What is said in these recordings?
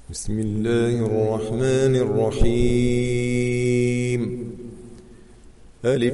بسم الله الرحمن الرحيم. ألف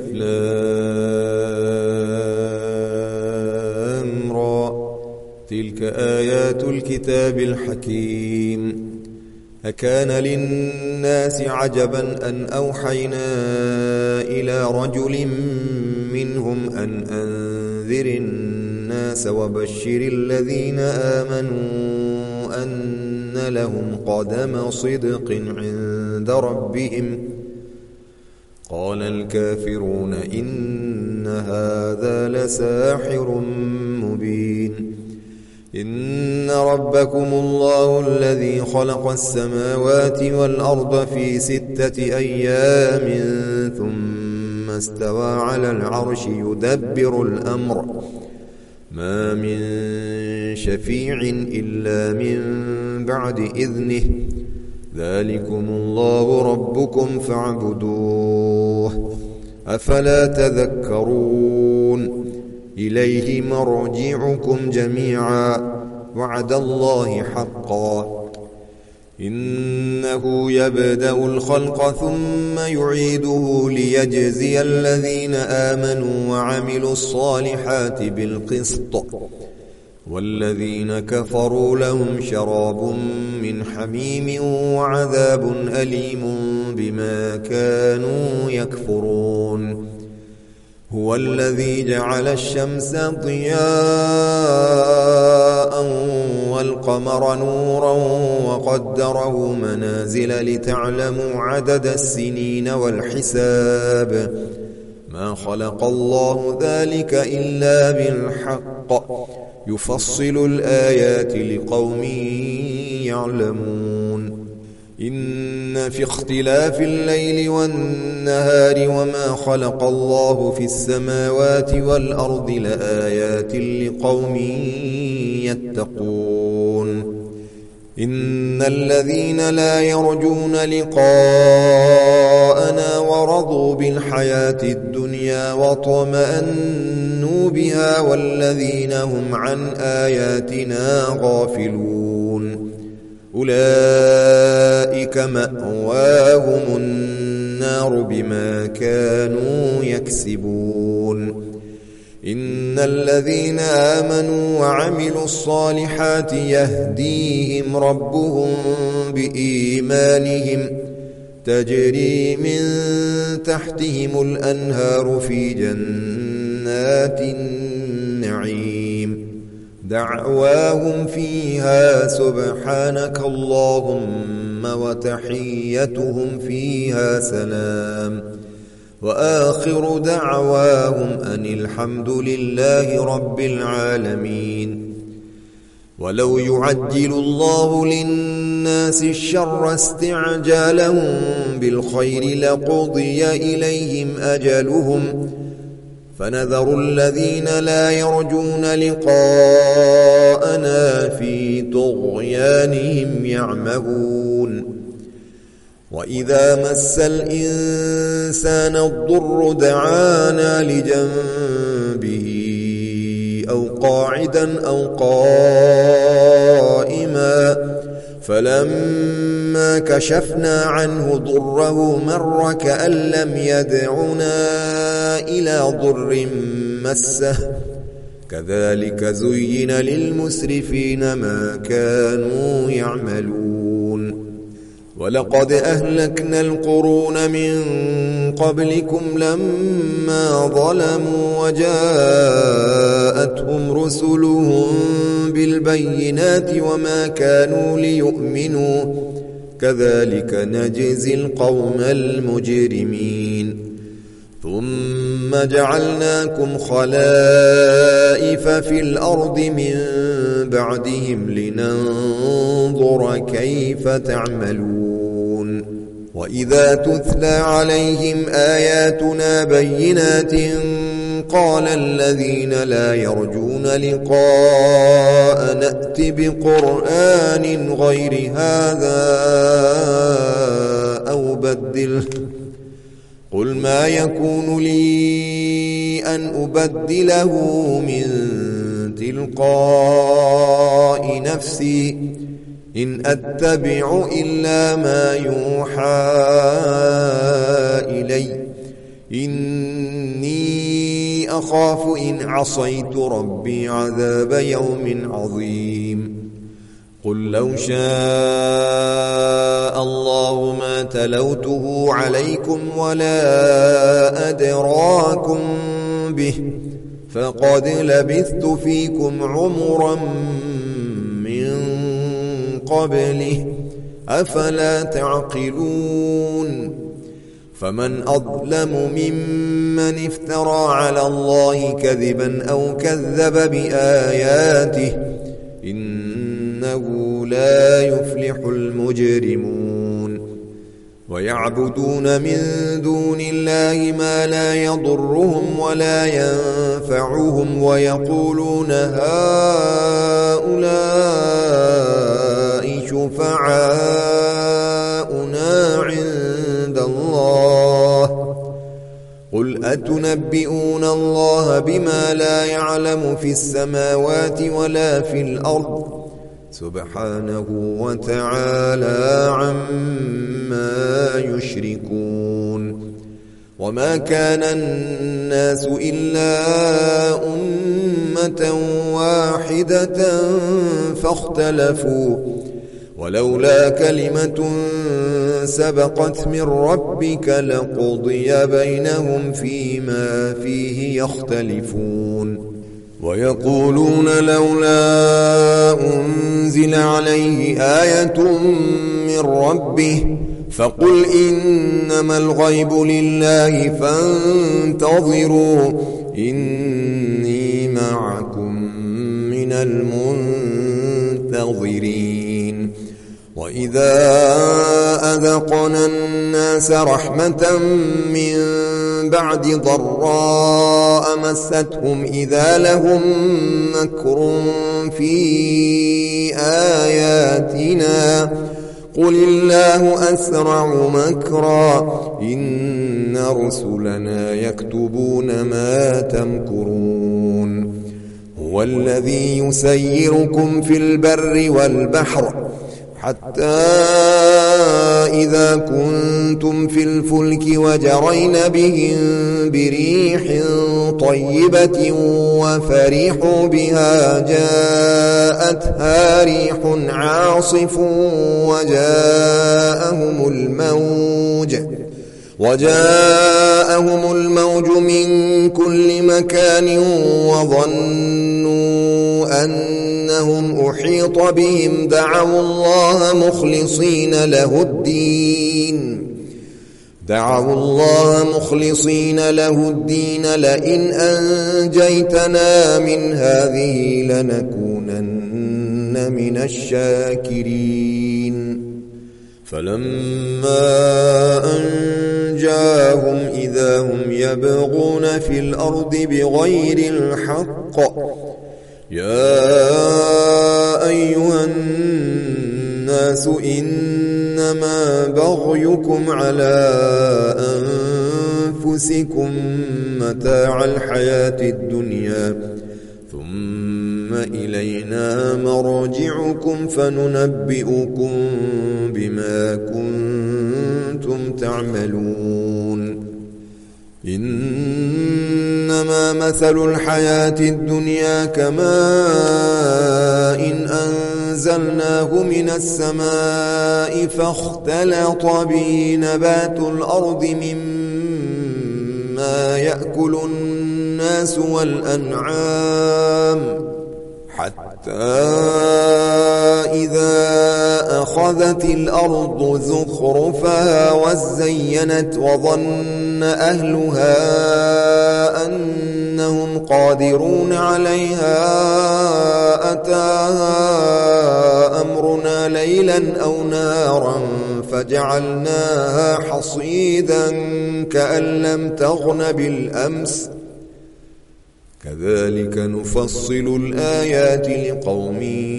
لام را. تلك آيات الكتاب الحكيم. أكان للناس عجبا أن أوحينا إلى رجل منهم أن أنذر الناس وبشر الذين آمنوا أن لهم قدم صدق عند ربهم. قال الكافرون إن هذا لساحر مبين. إن ربكم الله الذي خلق السماوات والأرض في 6 أيام ثم استوى على العرش يدبر الأمر ما من شفيع إلا من بعد إذنه ذلكم الله ربكم فاعبدوه أفلا تذكرون. إليه مرجعكم جميعا وعد الله حقا. إنه يبدأ الخلق ثم يعيده ليجزي الذين آمنوا وعملوا الصالحات بالقسط والذين كفروا لهم شراب من حميم وعذاب أليم بما كانوا يكفرون. هو الذي جعل الشمس ضياء والقمر نورا وقدره منازل لتعلموا عدد السنين والحساب ما خلق الله ذلك إلا بالحق يفصل الآيات لقوم يعلمون. إن في اختلاف الليل والنهار وما خلق الله في السماوات والأرض لآيات لقوم يتقون. إن الذين لا يرجون لقاءنا ورضوا بالحياة الدنيا واطمأنوا بها والذين هم عن آياتنا غافلون أولئك مأواهم النار بما كانوا يكسبون. إن الذين آمنوا وعملوا الصالحات يهديهم ربهم بإيمانهم تجري من تحتهم الأنهار في جنات النعيم دعواهم فيها سبحانك اللهم وتحيتهم فيها سلام وآخر دعواهم أن الحمد لله رب العالمين. ولو يعجل الله للناس الشر استعجالهم بالخير لقضي إليهم أجلهم فنذر الذين لا يرجون لقاءنا في طغيانهم يعمهون. وإذا مس الإنسان الضر دعانا لجنبه أو قاعدا أو قائما فلما كشفنا عنه ضره مر كأن لم يدعنا إلى ضر مسه كذلك زين للمسرفين ما كانوا يعملون. ولقد أهلكنا القرون من قبلكم لما ظلموا وجاءتهم رسلهم بالبينات وما كانوا ليؤمنوا كذلك نجزي القوم المجرمين. ثم جعلناكم خلائف في الأرض من بعدهم لننظر كيف تعملون. وإذا تتلى عليهم آياتنا بينات قال الذين لا يرجون لقاء نأت بقرآن غير هذا أو بدله قل ما يكون لي أن أبدله من تلقاء نفسي إن أتبع إلا ما يوحى إلي إني أخاف إن عصيت ربي عذاب يوم عظيم قل لو شاء الله ما تلوته عليكم ولا أدراكم به فقد لبثت فيكم عمرا من قبله أفلا تعقلون فمن أظلم ممن افترى على الله كذبا أو كذب بآياته إنه لا يفلح المجرمون ويعبدون من دون الله ما لا يضرهم ولا ينفعهم ويقولون هؤلاء شفعاؤنا عند الله قل أتنبئون الله بما لا يعلم في السماوات ولا في الأرض سبحانه وتعالى عما يشركون وما كان الناس إلا أمة واحدة فاختلفوا ولولا كلمة سبقت من ربك لقضي بينهم فيما فيه يختلفون ويقولون لولا أنزل عليه آية من ربه فقل إنما الغيب لله فانتظروا إني معكم من المنتظرين وإذا أذقنا الناس رحمة من بعد ضراء مستهم إذا لهم مكر في آياتنا قل الله أسرع مكرا إن رسلنا يكتبون ما تمكرون هو الذي يسيركم في البر والبحر حتى إذا كنتم في الفلك وجرين بهم بريح طيبة وفرحوا بها جاءتها ريح عاصف وجاءهم الموج من كل مكان وظنوا أنهم أحيط بهم دعوا الله مخلصين له الدين لئن أنجيتنا من هذه لنكونن من الشاكرين فلما أنجاهم إذا هم يبغون في الأرض بغير الحق يا أيها الناس إنما بغيكم على أنفسكم متاع الحياة الدنيا ثم إلينا مرجعكم فننبئكم بما كنتم تعملون إنما مثل الحياة الدنيا كماء إن أنزلناه من السماء فاختلط به نبات الأرض مما يأكل الناس والأنعام حتى إذا أخذت الأرض زخرفها وزينت وظن أهلها أنهم قادرون عليها أتاها أمرنا ليلا أو نارا فجعلناها حصيدا كأن لم تغن بالأمس كذلك نفصل الآيات لقوم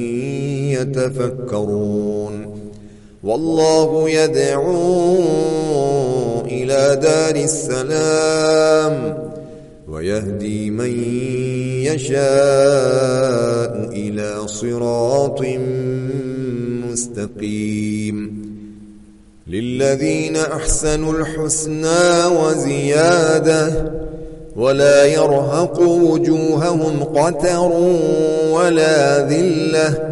يتفكرون والله يدعو إلى دار السلام ويهدي من يشاء إلى صراط مستقيم للذين أحسنوا الحسنى وزيادة ولا يرهق وجوههم قتر ولا ذلة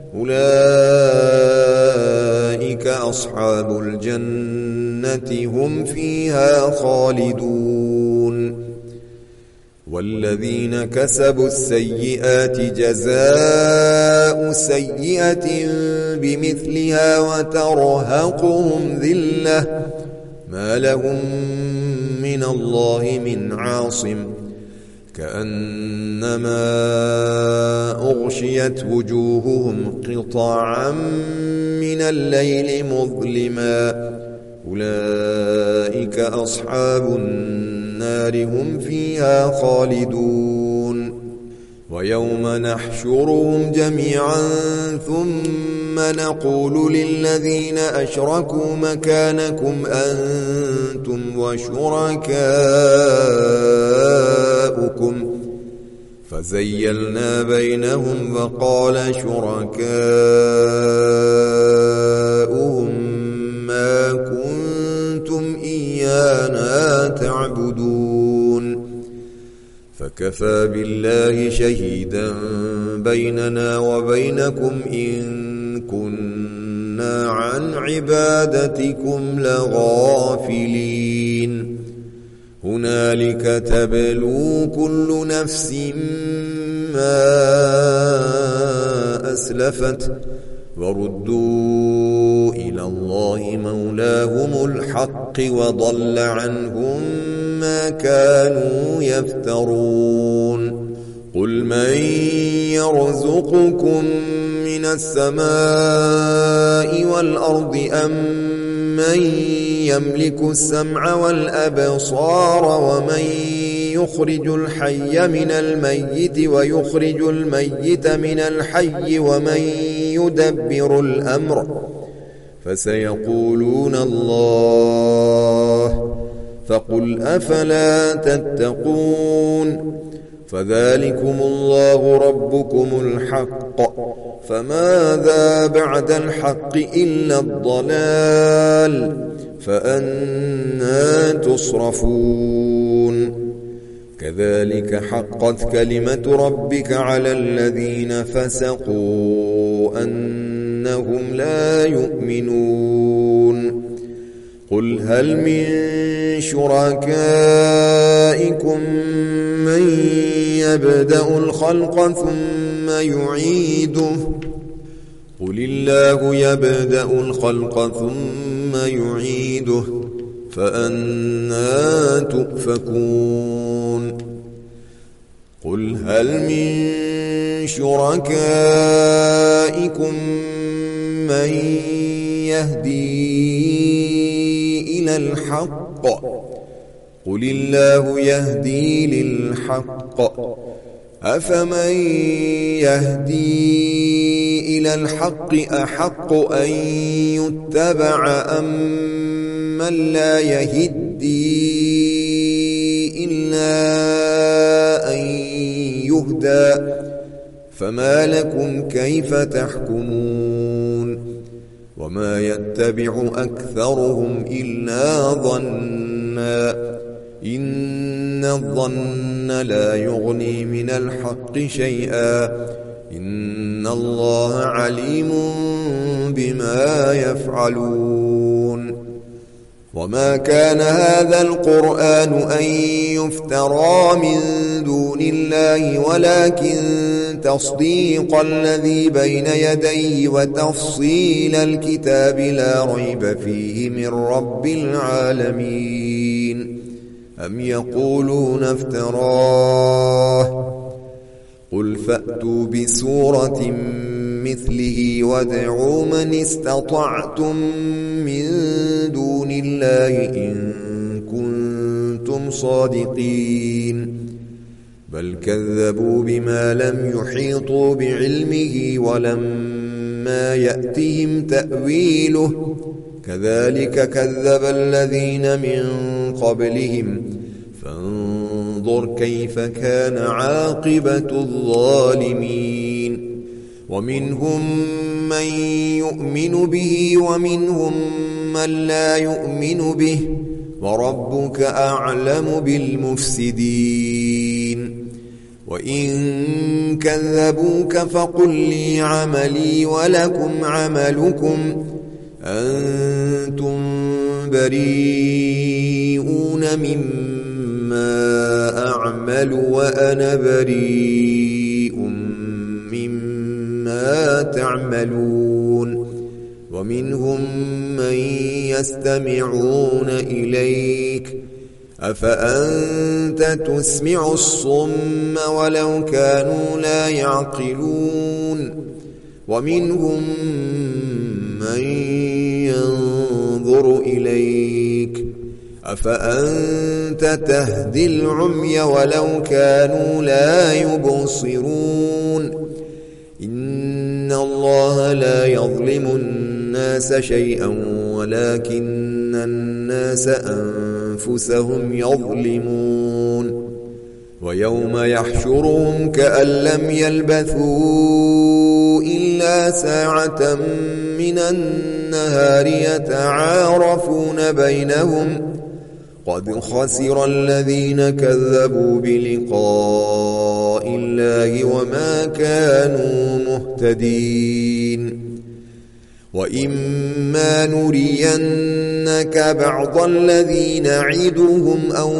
أولئك أصحاب الجنة هم فيها خالدون والذين كسبوا السيئات جزاء سيئة بمثلها وترهقهم ذلة ما لهم من الله من عاصم كأنما أغشيت وجوههم قطعا من الليل مظلما أولئك أصحاب النار هم فيها خالدون ويوم نحشرهم جميعا ثم نقول للذين أشركوا مكانكم أنتم وشركاؤكم فزيلنا بينهم وقال شركاؤهم ما كنتم إيانا تعبدون فكفى بالله شهيدا بيننا وبينكم إن كنا عن عبادتكم لغافلين هنالك تبلو كل نفس ما أسلفت وردوا إلى الله مولاهم الحق وضل عنهم ما كانوا يفترون قل من يرزقكم من السماء والأرض أم من يملك السمع والأبصار ومن يخرج الحي من الميت ويخرج الميت من الحي ومن يدبر الأمر فسيقولون الله فقل أفلا تتقون فذلكم الله ربكم الحق فماذا بعد الحق إلا الضلال فأنى تصرفون كذلك حقت كلمة ربك على الذين فسقوا أنهم لا يؤمنون قل هل من شركائكم من يبدأ الخلق ثم يعيده قل الله يبدأ الخلق ثم يعيده فأنى تؤفكون قل هل من شركائكم من يهدي إلى الحق قل الله يهدي للحق أفمن يهدي إلى الحق أحق أن يتبع أم من لا يهدي إلا أن يهدى فما لكم كيف تحكمون وما يتبع أكثرهم إلا ظنا إن الظن لا يغني من الحق شيئا إن الله عليم بما يفعلون وما كان هذا القرآن أن يفترى من دون الله ولكن تصديق الذي بين يديه وتفصيل الكتاب لا ريب فيه من رب العالمين أم يقولون افتراه قل فأتوا بسورة مثله وادعوا من استطعتم من دون الله إن كنتم صادقين بل كذبوا بما لم يحيطوا بعلمه ولما يأتهم تأويله كذلك كذب الذين من قبلهم فانظر كيف كان عاقبة الظالمين ومنهم من يؤمن به ومنهم من لا يؤمن به وربك أعلم بالمفسدين وإن كذبوك فقل لي عملي ولكم عملكم أنتم بريئون مما أعمل وأنا بريء مما تعملون ومنهم من يستمعون إليك أفأنت تسمع الصم ولو كانوا لا يعقلون ومنهم من ينظر إليك أفأنت تهدي العمي ولو كانوا لا يبصرون إن الله لا يظلم الناس شيئا ولكن الناس أنفسهم يظلمون ويوم يحشرهم كأن لم يلبثوا إلا ساعة من النهار يتعارفون بينهم قد خسر الذين كذبوا بلقاء الله وما كانوا مهتدين وإما نرينك بعض الذي نعدهم أو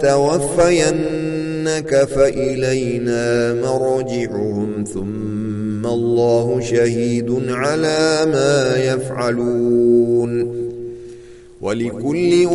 نتوفينك فإلينا مرجعهم ثم الله شهيد على ما يفعلون ولكل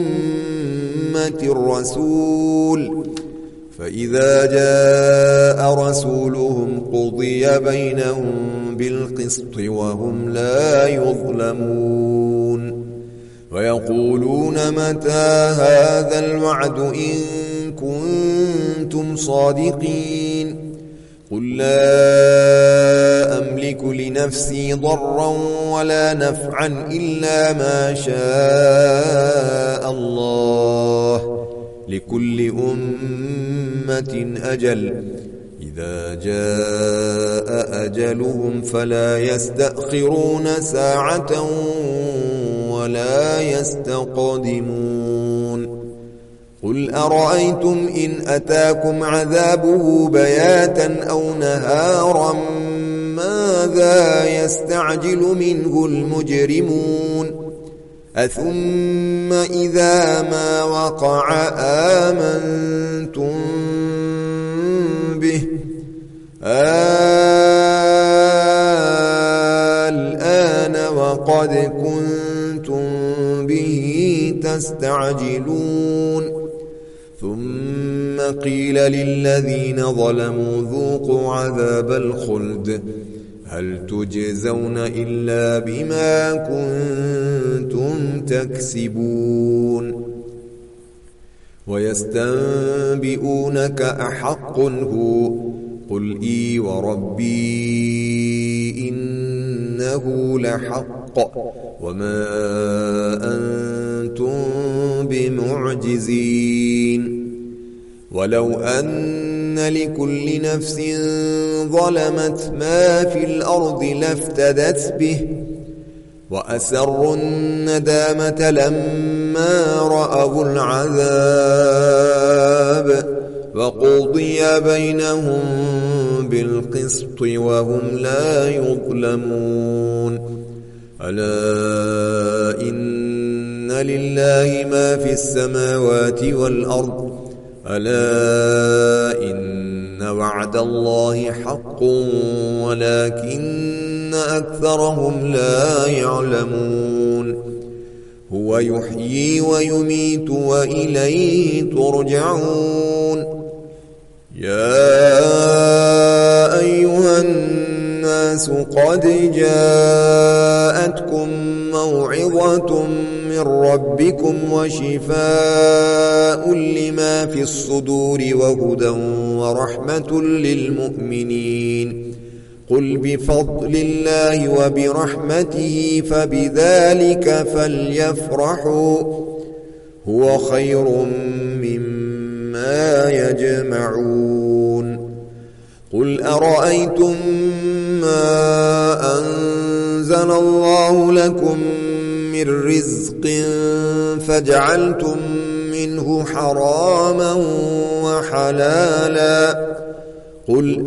أمة رسول فإذا جاء رسولهم قضي بينهم بالقسط وهم لا يظلمون ويقولون متى هذا الوعد إن كنتم صادقين قل لا أملك لنفسي ضرا ولا نفعا إلا ما شاء الله لكل أمة أجل إذا جاء أجلهم فلا يستأخرون ساعة ولا يستقدمون قل أرأيتم إن أتاكم عذابه بياتا أو نهارا ماذا يستعجل منه المجرمون أثم إذا ما وقع آمنتم به الآن وقد كنتم به تستعجلون ثم قيل للذين ظلموا ذوقوا عذاب الخلد هل تجزون إلا بما كنتم تكسبون ويستنبئونك أحق هو قل إي وربي إنه لحق وما أنتم بمعجزين ولو أن لكل نفس ظلمت ما في الأرض لافتدت به وأسروا الندامة لما رأوا العذاب وقضي بينهم بالقسط وهم لا يظلمون ألا إن لله ما في السماوات والأرض ألا إن وعد الله حق ولكن أكثرهم لا يعلمون هو يحيي ويميت وإليه ترجعون يا أيها الناس قد جاءتكم موعظة من ربكم وشفاء لما في الصدور وهدى ورحمة للمؤمنين قل بفضل الله وبرحمته فبذلك فليفرحوا هو خير مما يجمعون قل أرأيتم ما أنزل الله لكم من رزق فجعلتم منه حراما وحلالا قل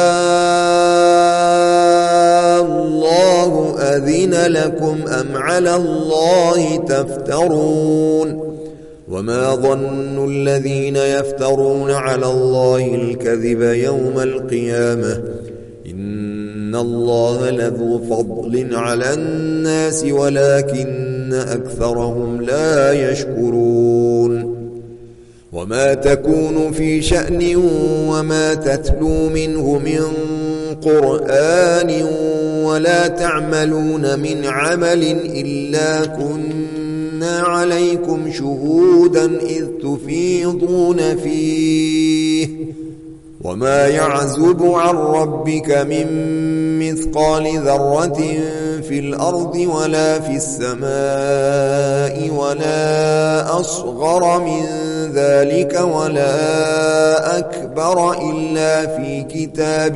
الله أذن لكم أم على الله تفترون وما ظن الذين يفترون على الله الكذب يوم القيامة إن الله لذو فضل على الناس ولكن أكثرهم لا يشكرون وما تكون في شأن وما تتلو منه من قرآن ولا تعملون من عمل إلا كنا عليكم شهودا إذ تفيضون فيه وما يعزب عن ربك من مثقال ذرة في الأرض ولا في السماء ولا أصغر من ذلك ولا أكبر إلا في كتاب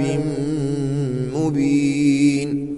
مبين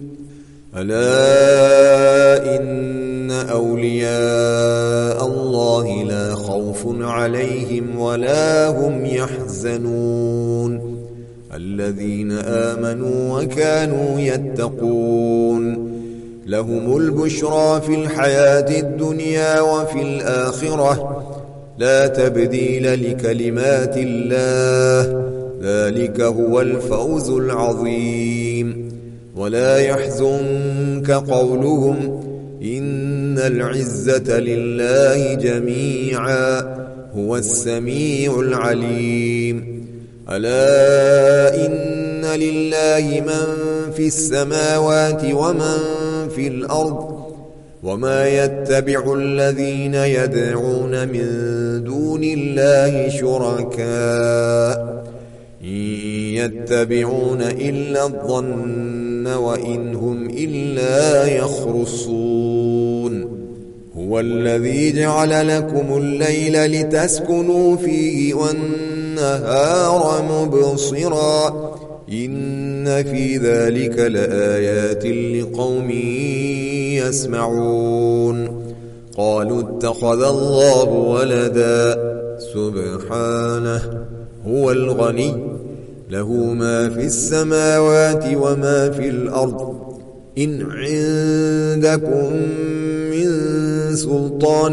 ألا إن أولياء الله لا خوف عليهم ولا هم يحزنون الذين آمنوا وكانوا يتقون لهم البشرى في الحياة الدنيا وفي الآخرة لا تبديل لكلمات الله ذلك هو الفوز العظيم ولا يحزنك قولهم إن العزة لله جميعا هو السميع العليم ألا إن لله من في السماوات ومن في الأرض وما يتبع الذين يدعون من دون الله شركاء إن يتبعون إلا الظن وإن هم إلا يخرصون هو الذي جعل لكم الليل لتسكنوا فيه والنهار مبصرا إن في ذلك لآيات لقوم يسمعون قالوا اتخذ الله ولدا سبحانه هو الغني له ما في السماوات وما في الأرض إن عندكم من سلطان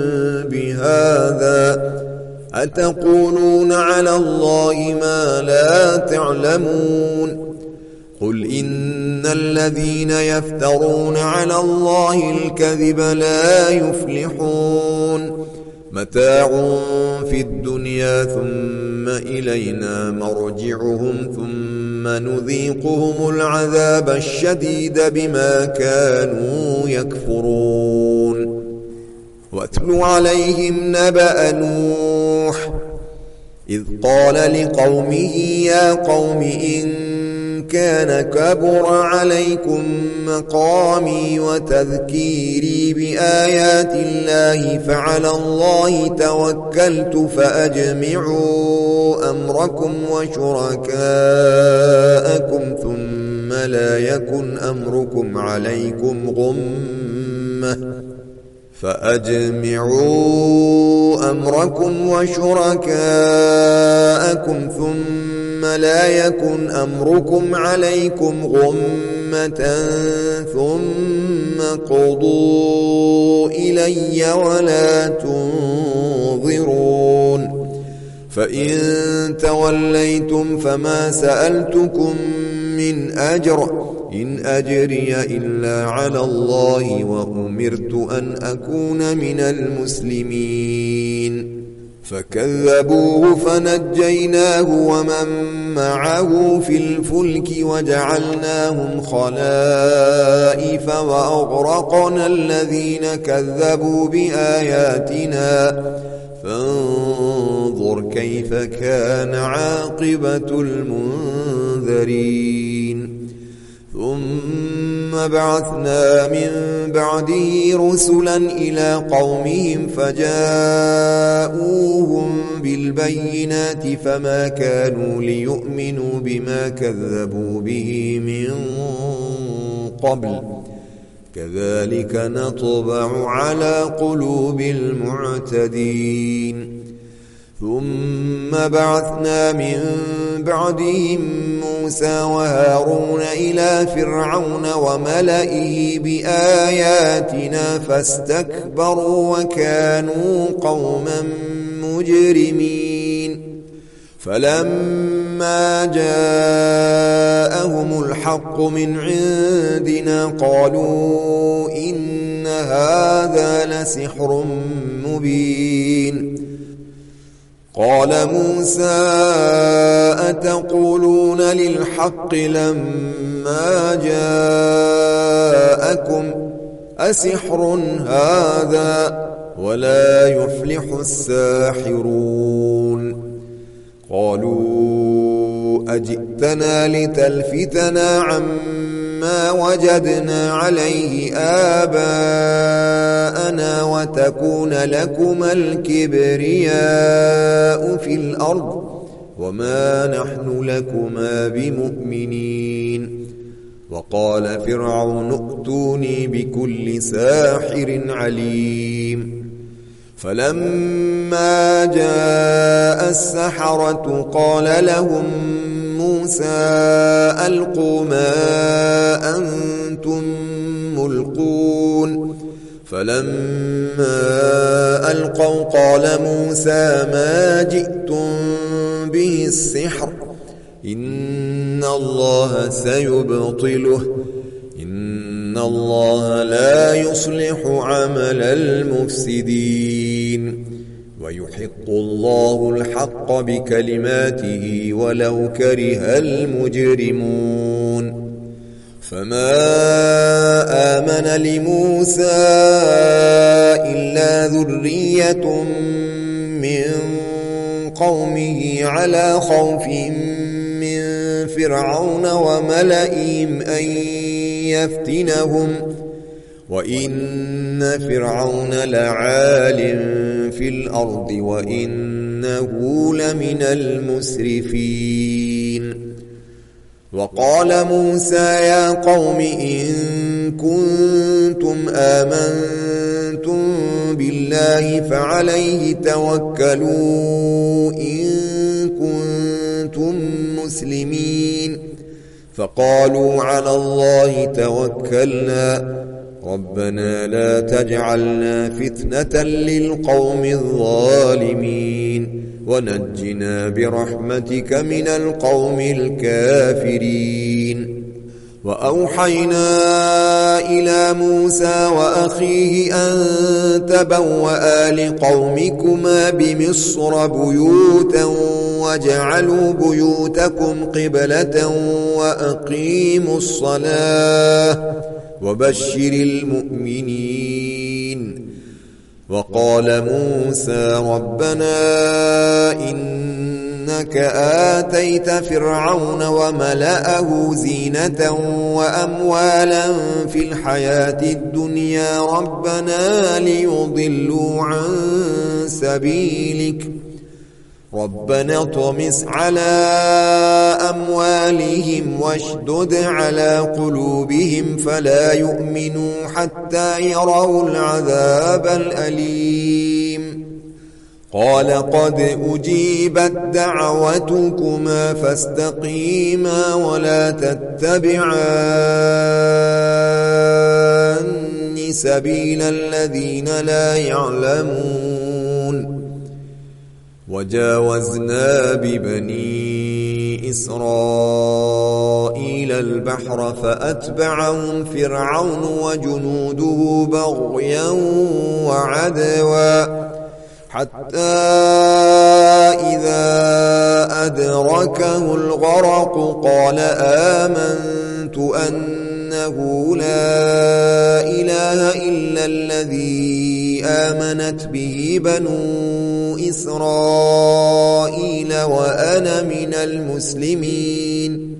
بهذا أتقولون على الله ما لا تعلمون قل إن الذين يفترون على الله الكذب لا يفلحون متاع في الدنيا ثم إلينا مرجعهم ثم نذيقهم العذاب الشديد بما كانوا يكفرون واتل عليهم نبأ نوح إذ قال لقومه يا قوم إن كان كبر عليكم مقامي وتذكيري بآيات الله فعلى الله توكلت فأجمعوا أمركم وشركاءكم ثم لا يكن أمركم عليكم غمة فأجمعوا أمركم وشركاءكم ثم لا يكن أمركم عليكم غمة ثم قضوا إلي ولا تنظرون فإن توليتم فما سألتكم من أجر إن أجري إلا على الله وأمرت أن أكون من المسلمين فكذبوه فنجيناه ومن معه في الفلك وجعلناهم خلائف وأغرقنا الذين كذبوا بآياتنا فانظر كيف كان عاقبة المنذرين ثم بعثنا من بعده رسلا إلى قومهم فجاءوهم بالبينات فما كانوا ليؤمنوا بما كذبوا به من قبل كذلك نطبع على قلوب المعتدين ثم بعثنا من بعدهم موسى وهارون إلى فرعون وملئه بآياتنا فاستكبروا وكانوا قوما مجرمين فلما جاءهم الحق من عندنا قالوا إن هذا لسحر مبين قال موسى أتقولون للحق لما جاءكم أسحر هذا ولا يفلح الساحرون قالوا أجئتنا لتلفتنا عما وجدنا عليه آباءنا وتكون لكما الكبرياء في الأرض وما نحن لكما بمؤمنين وقال فرعون ائتوني بكل ساحر عليم فلما جاء السحرة قال لهم موسى ألقوا ما أنتم ملقون فلما ألقوا قال موسى ما جئتم به السحر إن الله سيبطله إن الله لا يصلح عمل المفسدين ويحق الله الحق بكلماته ولو كره المجرمون فما آمن لموسى إلا ذرية من قومه على خوف من فرعون وملئهم أن يفتنهم وإن فرعون لعال في الأرض وإنه لمن المسرفين وقال موسى يا قوم إن كنتم آمنتم بالله فعليه توكلوا إن كنتم مسلمين فقالوا على الله توكلنا ربنا لا تجعلنا فتنة للقوم الظالمين ونجنا برحمتك من القوم الكافرين وأوحينا إلى موسى وأخيه أن تبوأ لقومكما بمصر بيوتا وجعلوا بيوتكم قبلة وأقيموا الصلاة وبشر المؤمنين وقال موسى ربنا إنك آتيت فرعون وملأه زينة وأموالا في الحياة الدنيا ربنا ليضلوا عن سبيلك ربنا اطمس على أموالهم واشدد على قلوبهم فلا يؤمنوا حتى يروا العذاب الأليم قال قد أجيبت دعوتكما فاستقيما ولا تتبعان سبيل الذين لا يعلمون وجاوزنا ببني إسرائيل البحر فأتبعهم فرعون وجنوده بغيا وعدوا حتى إذا أدركه الغرق قال آمنت أنه لا إله إلا الذي آمنت به بنو إسرائيل وأنا من المسلمين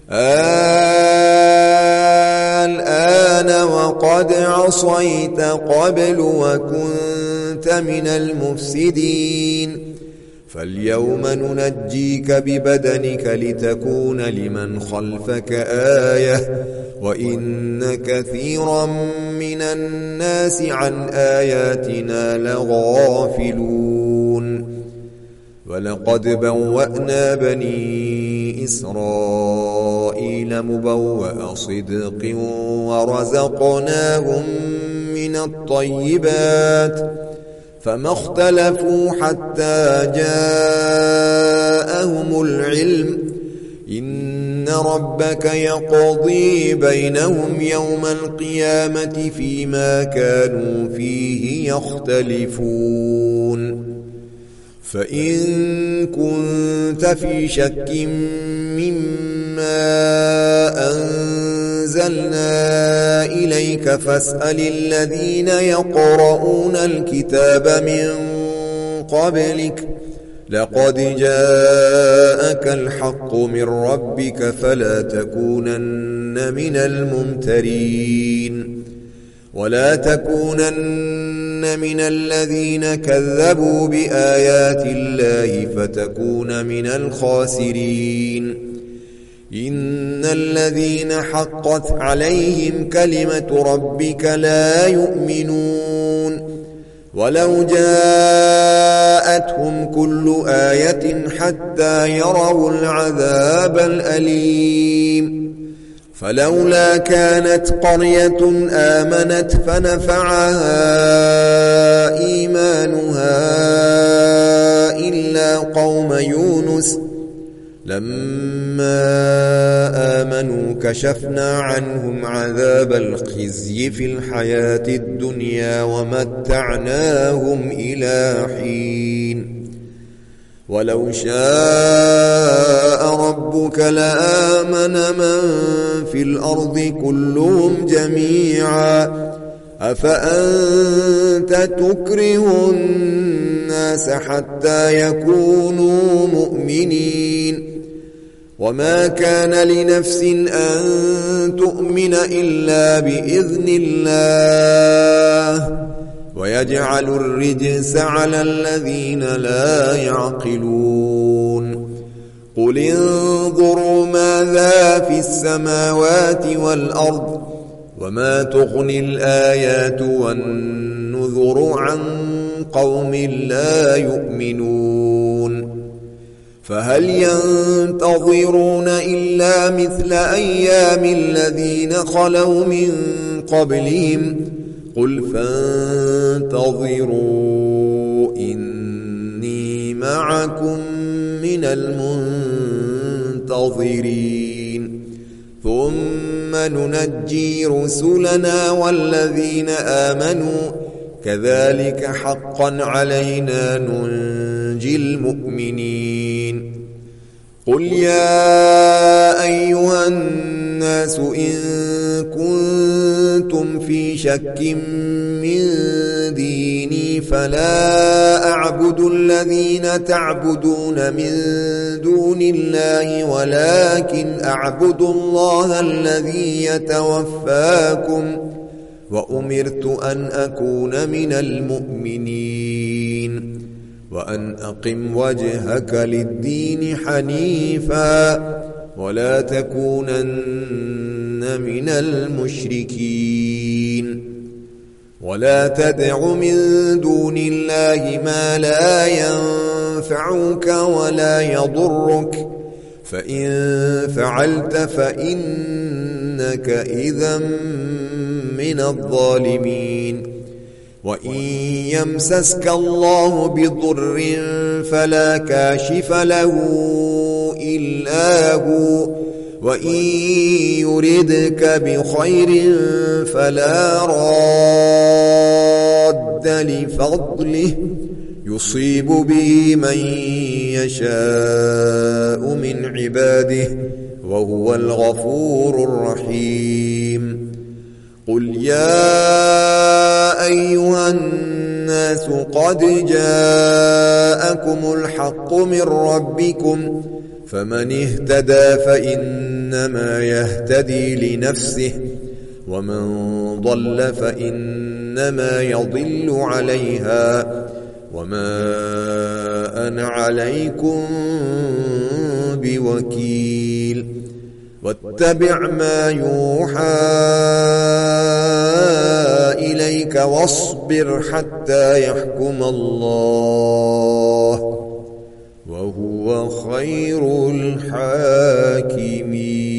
الآن وقد عصيت قبل وكنت من المفسدين فاليوم ننجيك ببدنك لتكون لمن خلفك آية وإن كثيرا من الناس عن آياتنا لغافلون ولقد بوأنا بني إسرائيل مبوأ صدق ورزقناهم من الطيبات فما اختلفوا حتى جاءهم العلم إن ربك يقضي بينهم يوم القيامة فيما كانوا فيه يختلفون فإن كنت في شك مما أنزلنا إليك فاسأل الذين يقرؤون الكتاب من قبلك لقد جاءك الحق من ربك فلا تكونن من الممترين ولا تكونن من الذين كذبوا بآيات الله فتكون من الخاسرين إن الذين حقت عليهم كلمة ربك لا يؤمنون ولو جاءتهم كل آية حتى يروا العذاب الأليم فلولا كانت قرية آمنت فنفعها إيمانها إلا قوم يونس لما آمنوا كشفنا عنهم عذاب الخزي في الحياة الدنيا ومتعناهم إلى حين ولو شاء ربك لآمن من في الأرض كلهم جميعا أفأنت تكره الناس حتى يكونوا مؤمنين وما كان لنفس أن تؤمن إلا بإذن الله ويجعل الرجس على الذين لا يعقلون قل انظروا ماذا في السماوات والأرض وما تغني الآيات والنذر عن قوم لا يؤمنون فهل ينتظرون إلا مثل أيام الذين خلوا من قبلهم قل فانتظروا إني معكم من المنتظرين ثم ننجي رسلنا والذين آمنوا كذلك حقا علينا ننجي المؤمنين قل يا أيها الناس إن كنتم في شك من ديني فلا أعبد الذين تعبدون من دون الله ولكن أعبد الله الذي يتوفاكم وأمرت أن أكون من المؤمنين وأن أقم وجهك للدين حنيفا ولا تكونن من المشركين ولا تدع من دون الله ما لا ينفعك ولا يضرك فإن فعلت فإنك إذا من الظالمين وإن يمسسك الله بضر فلا كاشف له إلا هو وإن يردك بخير فلا راد لفضله يصيب به من يشاء من عباده وهو الغفور الرحيم قل يا أيها الناس قد جاءكم الحق من ربكم فمن اهتدى فإنما يهتدي لنفسه ومن ضل فإنما يضل عليها وما أنا عليكم بوكيل واتبع ما يوحى إليك واصبر حتى يحكم الله وهو خير الحاكمين.